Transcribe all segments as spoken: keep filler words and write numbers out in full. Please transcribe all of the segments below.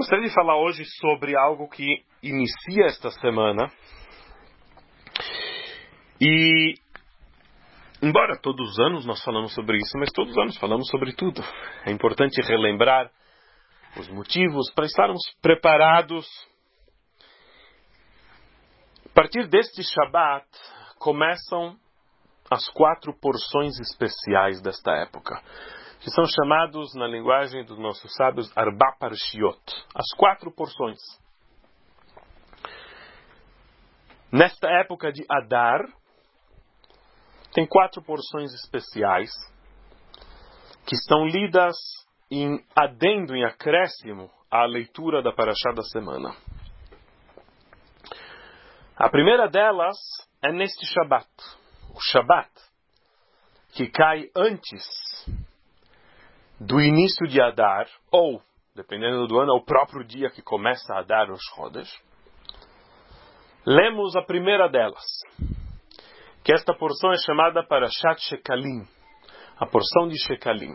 Gostaria de falar hoje sobre algo que inicia esta semana. E, embora todos os anos nós falamos sobre isso, mas todos os anos falamos sobre tudo. É importante relembrar os motivos para estarmos preparados. A partir deste Shabat, começam as quatro porções especiais desta época, que são chamados, na linguagem dos nossos sábios, Arba Parshiot, as quatro porções. Nesta época de Adar, tem quatro porções especiais, que estão lidas em adendo, em acréscimo, à leitura da Parashá da semana. A primeira delas é neste Shabat, o Shabat, que cai antes do início de Adar, ou, dependendo do ano, é o próprio dia que começa a Adar os Chodesh. Lemos a primeira delas, que esta porção é chamada Parashat Shekalim, a porção de Shekalim.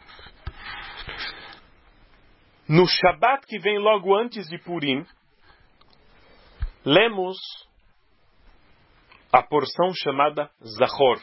No Shabat que vem logo antes de Purim, lemos a porção chamada Zachor,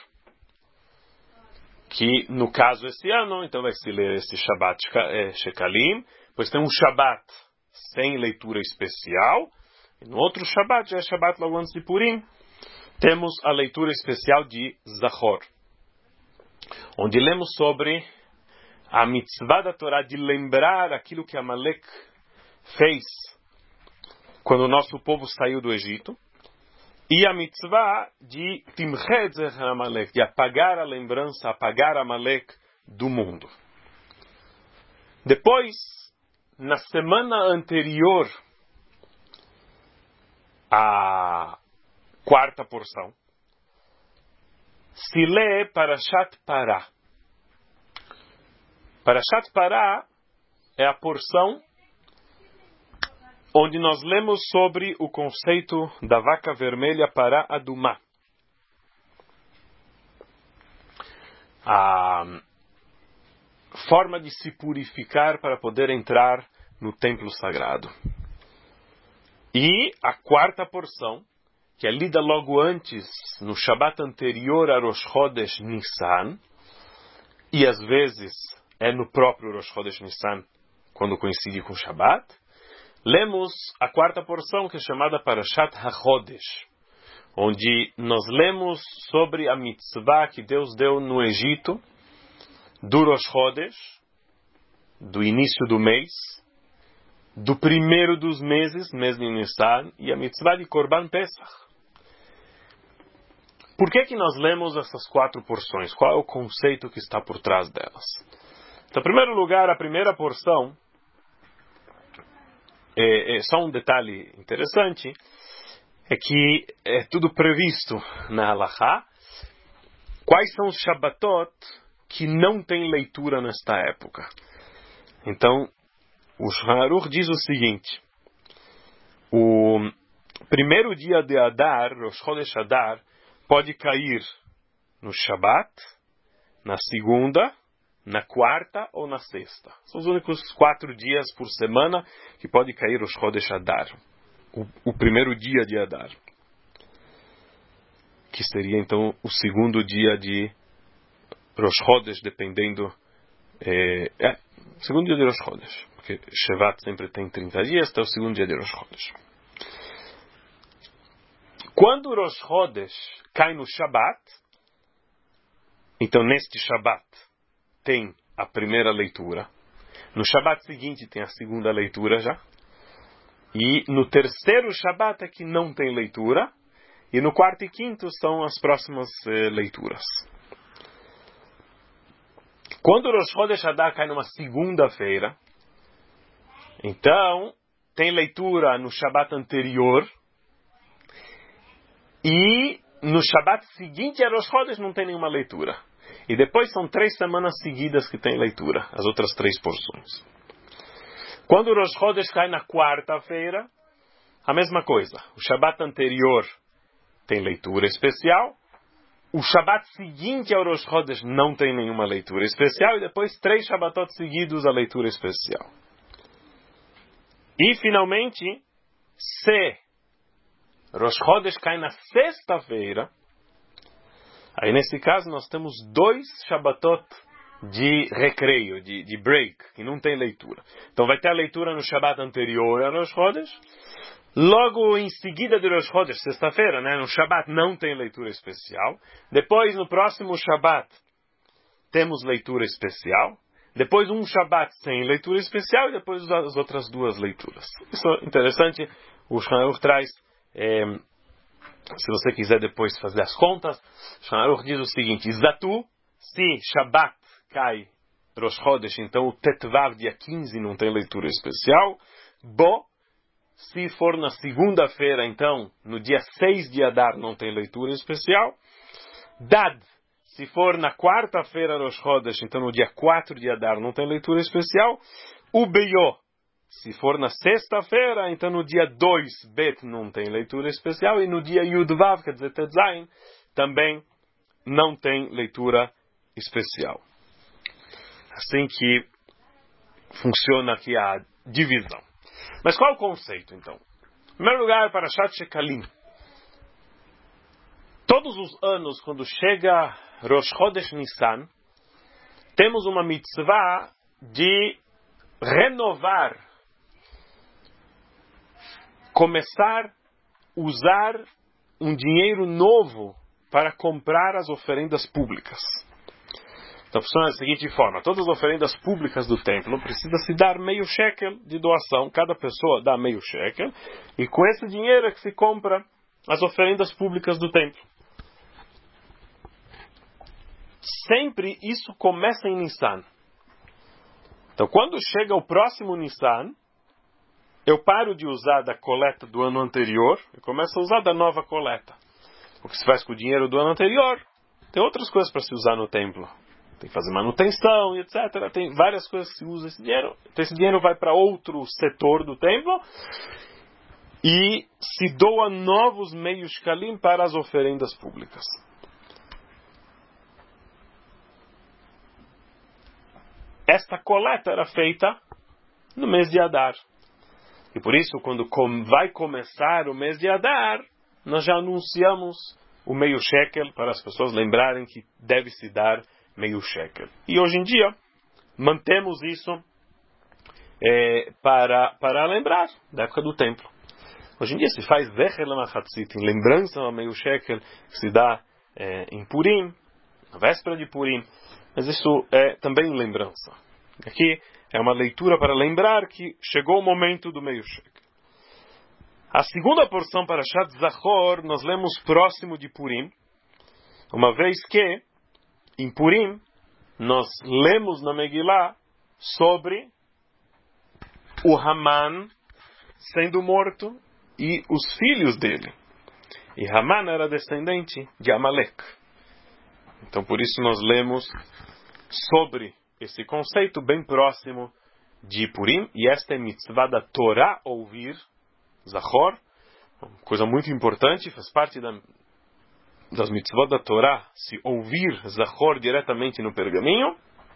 que no caso esse ano, então vai se ler este Shabat Shekalim, pois tem um Shabat sem leitura especial, e no outro Shabat, já é Shabat logo antes de Purim, temos a leitura especial de Zachor, onde lemos sobre a mitzvah da Torá de lembrar aquilo que Amalek fez quando o nosso povo saiu do Egito, e a mitzvah de Timchet Zecher Amalek, de apagar a lembrança, apagar Amalek do mundo. Depois, na semana anterior à quarta porção, se lê Parashat Pará. Parashat Pará é a porção onde nós lemos sobre o conceito da vaca vermelha para Adumá. A forma de se purificar para poder entrar no templo sagrado. E a quarta porção, que é lida logo antes, no Shabat anterior a Rosh Chodesh Nissan, e às vezes é no próprio Rosh Chodesh Nissan, quando coincide com Shabat, lemos a quarta porção, que é chamada Parashat HaChodesh, onde nós lemos sobre a mitzvah que Deus deu no Egito, do Rosh Chodesh, do início do mês, do primeiro dos meses, mês de Nissan, e a mitzvah de Korban Pesach. Por que que nós lemos essas quatro porções? Qual é o conceito que está por trás delas? Então, em primeiro lugar, a primeira porção, É, é, só um detalhe interessante, é que é tudo previsto na Halachá. Quais são os Shabbatot que não tem leitura nesta época? Então, o Shulchan Aruch diz o seguinte: o primeiro dia de Adar, Rosh Chodesh Adar, pode cair no Shabat, na segunda, na quarta ou na sexta. São os únicos quatro dias por semana que pode cair os Chodesh Adar, o, o primeiro dia de Adar, que seria então o segundo dia de Rosh Chodesh, dependendo é, é, segundo dia de Rosh Chodesh, porque Shevat sempre tem trinta dias, então é o segundo dia de Rosh Chodesh. Quando o Rosh Chodesh cai no Shabat, então neste Shabat tem a primeira leitura. No Shabat seguinte tem a segunda leitura já. E no terceiro Shabat é que não tem leitura. E no quarto e quinto são as próximas eh, leituras. Quando o Rosh Chodesh Adar cai numa segunda-feira, então tem leitura no Shabat anterior. E no Shabat seguinte a Rosh Chodesh não tem nenhuma leitura. E depois são três semanas seguidas que tem leitura, as outras três porções. Quando o Rosh Chodesh cai na quarta-feira, a mesma coisa. O Shabat anterior tem leitura especial. O Shabat seguinte ao Rosh Chodesh não tem nenhuma leitura especial. E depois três Shabatot seguidos a leitura especial. E, finalmente, se Rosh Chodesh cai na sexta-feira, aí nesse caso nós temos dois Shabbatot de recreio, de, de break, que não tem leitura. Então vai ter a leitura no Shabbat anterior a Rosh Chodesh. Logo em seguida de Rosh Chodesh, sexta-feira, né, no Shabbat não tem leitura especial. Depois, no próximo Shabbat, temos leitura especial. Depois um Shabbat sem leitura especial e depois as outras duas leituras. Isso é interessante. O Shulchan Aruch traz, é, se você quiser depois fazer as contas, o Shulchan Aruch diz o seguinte: Zatu, se Shabbat cai Rosh Chodesh, então o Tetvav, dia quinze, não tem leitura especial. Bo, se for na segunda-feira, então, no dia seis de Adar, não tem leitura especial. Dad, se for na quarta-feira Rosh Chodesh, então no dia quatro de Adar, não tem leitura especial. Ubeyo, se for na sexta-feira, então no dia dois Bet não tem leitura especial. E no dia Yudvav, quer dizer Tetzain, também não tem leitura especial. Assim que funciona aqui a divisão. Mas qual é o conceito, então? Em primeiro lugar, para Parashat Shekalim. Todos os anos, quando chega Rosh Chodesh Nissan, temos uma mitzvah de renovar, começar a usar um dinheiro novo para comprar as oferendas públicas. Então funciona da seguinte forma: todas as oferendas públicas do templo precisa se dar meio shekel de doação, cada pessoa dá meio shekel, e com esse dinheiro é que se compra as oferendas públicas do templo. Sempre isso começa em Nissan. Então quando chega o próximo Nissan, eu paro de usar da coleta do ano anterior e começo a usar da nova coleta. O que se faz com o dinheiro do ano anterior? Tem outras coisas para se usar no templo. Tem que fazer manutenção, etcétera. Tem várias coisas que se usa esse dinheiro. Então esse dinheiro vai para outro setor do templo e se doa novos meios shkalim para as oferendas públicas. Esta coleta era feita no mês de Adar. E por isso, quando vai começar o mês de Adar, nós já anunciamos o meio shekel para as pessoas lembrarem que deve se dar meio shekel. E hoje em dia, mantemos isso é, para, para lembrar da época do templo. Hoje em dia se faz Zecher Lamachatzit, em lembrança ao meio shekel, que se dá é, em Purim, na véspera de Purim, mas isso é também lembrança. Aqui é uma leitura para lembrar que chegou o momento do meio shekel. A segunda porção para Shat Zachor nós lemos próximo de Purim, uma vez que em Purim, nós lemos na Megillah sobre o Haman sendo morto e os filhos dele. E Haman era descendente de Amalek. Então, por isso nós lemos sobre esse conceito bem próximo de Purim. E esta é mitzvah da Torá, ouvir, Zachor, uma coisa muito importante, faz parte da das mitzvot da Torá, se ouvir Zachor diretamente no pergaminho.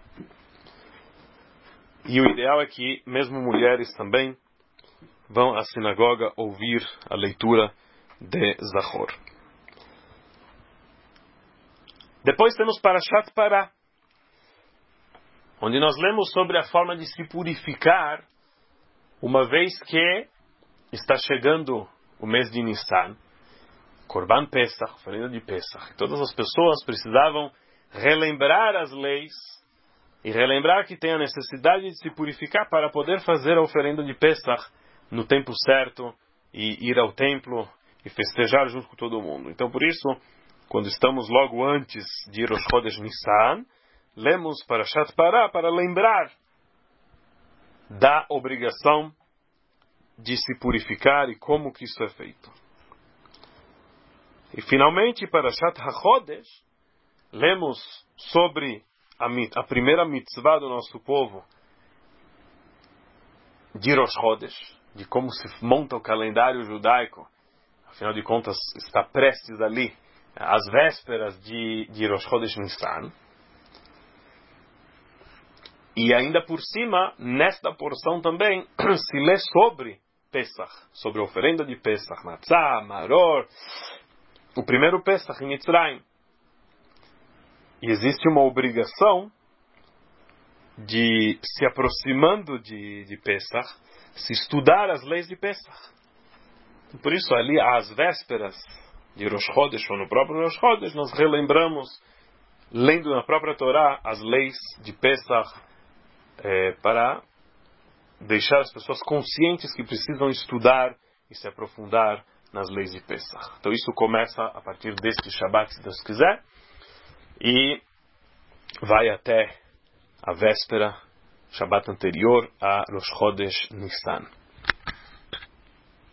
E o ideal é que mesmo mulheres também vão à sinagoga ouvir a leitura de Zachor. Depois temos Parashat Pará, onde nós lemos sobre a forma de se purificar, uma vez que está chegando o mês de Nissan, Korban Pesach, oferenda de Pesach. Todas as pessoas precisavam relembrar as leis e relembrar que tem a necessidade de se purificar para poder fazer a oferenda de Pesach no tempo certo e ir ao templo e festejar junto com todo mundo. Então, por isso, quando estamos logo antes de Rosh Chodesh Nissan, lemos Parashat Pará para lembrar da obrigação de se purificar e como que isso é feito. E finalmente, para Parashat HaChodesh, lemos sobre a, a primeira mitzvah do nosso povo de Rosh Chodesh, de como se monta o calendário judaico. Afinal de contas, está prestes ali as vésperas de, de Rosh Chodesh Nissan. E ainda por cima, nesta porção também, se lê sobre Pesach, sobre a oferenda de Pesach, Matzah, Maror, o primeiro Pesach em Mitzrayim. E existe uma obrigação de, se aproximando de, de Pesach, se estudar as leis de Pesach. Por isso, ali, às vésperas de Rosh Chodesh, ou no próprio Rosh Chodesh, nós relembramos, lendo na própria Torá, as leis de Pesach, é, para deixar as pessoas conscientes que precisam estudar e se aprofundar nas leis de Pesach. Então isso começa a partir deste Shabbat, se Deus quiser, e vai até a véspera, Shabbat anterior a Rosh Chodesh Nissan.